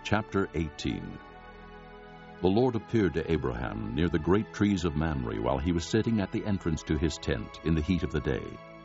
Chapter 18. The Lord appeared to Abraham near the great trees of Mamre while he was sitting at the entrance to his tent in the heat of the day.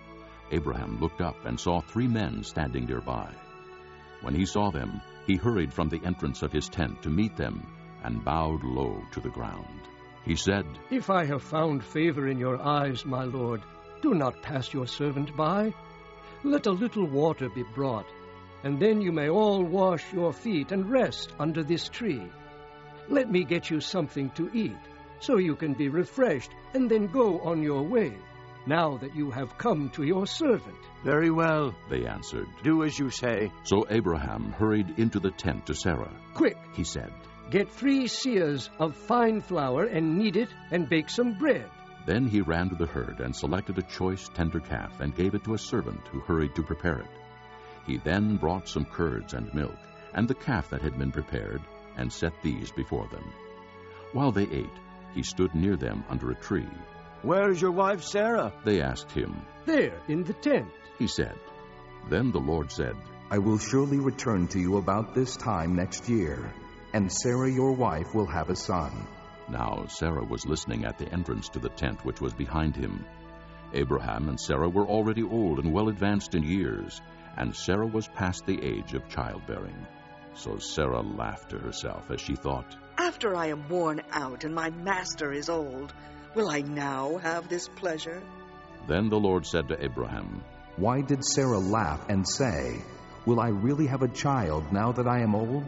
Abraham looked up and saw 3 men standing nearby. When he saw them, he hurried from the entrance of his tent to meet them and bowed low to the ground. He said, "If I have found favor in your eyes, my lord, do not pass your servant by. Let a little water be brought, and then you may all wash your feet and rest under this tree. Let me get you something to eat, so you can be refreshed, and then go on your way, now that you have come to your servant." "Very well," they answered. "Do as you say." So Abraham hurried into the tent to Sarah. "Quick, He said. get 3 seahs of fine flour and knead it and bake some bread." Then he ran to the herd and selected a choice tender calf and gave it to a servant who hurried to prepare it. He then brought some curds and milk and the calf that had been prepared and set these before them. While they ate, he stood near them under a tree. "Where is your wife Sarah?" They asked him. "There, in the tent." He said. Then the Lord said, "I will surely return to you about this time next year, and Sarah your wife will have a son." Now Sarah was listening at the entrance to the tent which was behind him. Abraham and Sarah were already old and well advanced in years, and Sarah was past the age of childbearing. So Sarah laughed to herself as she thought, "After I am worn out and my master is old, will I now have this pleasure?" Then the Lord said to Abraham, Why did Sarah laugh and say, "Will I really have a child now that I am old?"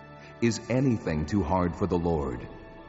Is anything too hard for the Lord?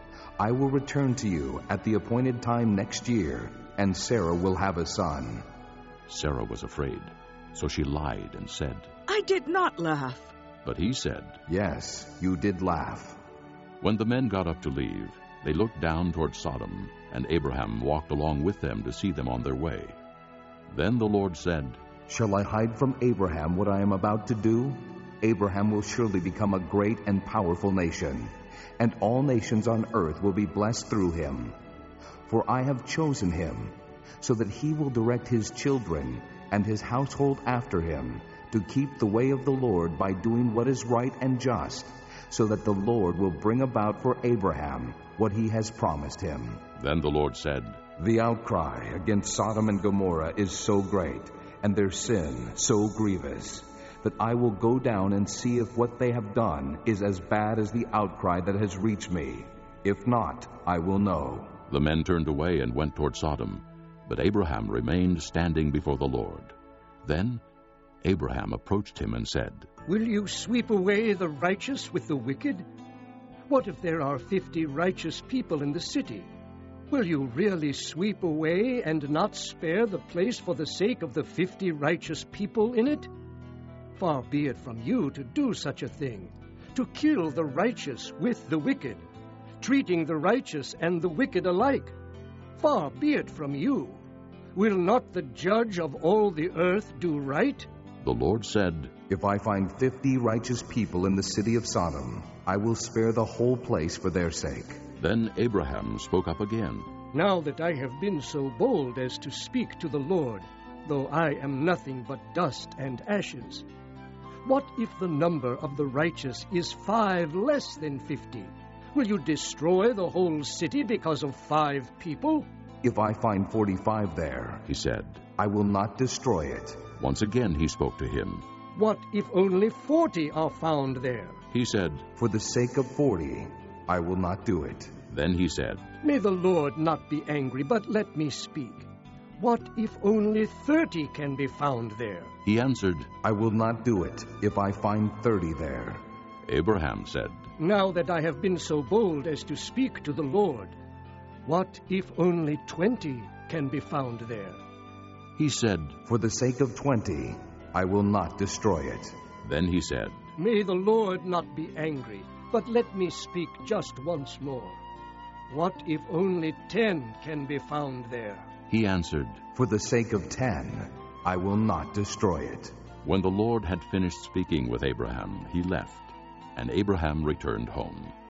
I will return to you at the appointed time next year, and Sarah will have a son. Sarah was afraid, so she lied and said, "I did not laugh." But he said, Yes, you did laugh. When the men got up to leave, they looked down toward Sodom, and Abraham walked along with them to see them on their way. Then the Lord said, Shall I hide from Abraham what I am about to do? Abraham will surely become a great and powerful nation, and all nations on earth will be blessed through him. For I have chosen him, so that he will direct his children and his household after him, to keep the way of the Lord by doing what is right and just, so that the Lord will bring about for Abraham what he has promised him. Then the Lord said, The outcry against Sodom and Gomorrah is so great, and their sin so grievous, that I will go down and see if what they have done is as bad as the outcry that has reached me. If not, I will know. The men turned away and went toward Sodom, but Abraham remained standing before the Lord. Then Abraham approached him and said, "Will you sweep away the righteous with the wicked? What if there are 50 righteous people in the city? Will you really sweep away and not spare the place for the sake of the 50 righteous people in it? Far be it from you to do such a thing, to kill the righteous with the wicked, treating the righteous and the wicked alike. Far be it from you. Will not the judge of all the earth do right?" The Lord said, If I find 50 righteous people in the city of Sodom, I will spare the whole place for their sake. Then Abraham spoke up again. "Now that I have been so bold as to speak to the Lord, though I am nothing but dust and ashes, what if the number of the righteous is 5 less than 50? Will you destroy the whole city because of 5 people?" If I find 45 there, He said. I will not destroy it. Once again he spoke to him. "What if only 40 are found there?" He said. For the sake of 40, I will not do it. Then he said, "May the Lord not be angry, but let me speak. What if only 30 can be found there?" He answered. I will not do it if I find 30 there. Abraham said, "Now that I have been so bold as to speak to the Lord, what if only 20 can be found there?" He said. For the sake of 20, I will not destroy it. Then he said, "May the Lord not be angry, but let me speak just once more. What if only 10 can be found there?" He answered. For the sake of 10, I will not destroy it. When the Lord had finished speaking with Abraham, he left, and Abraham returned home.